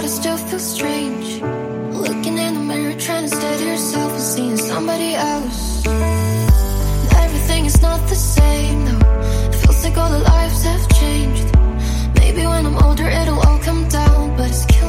but I still feel strange. Looking in the mirror, trying to steady yourself and seeing somebody else. And everything is not the same though. It feels like all the lives have changed. Maybe when I'm older it'll all come down, but it's killing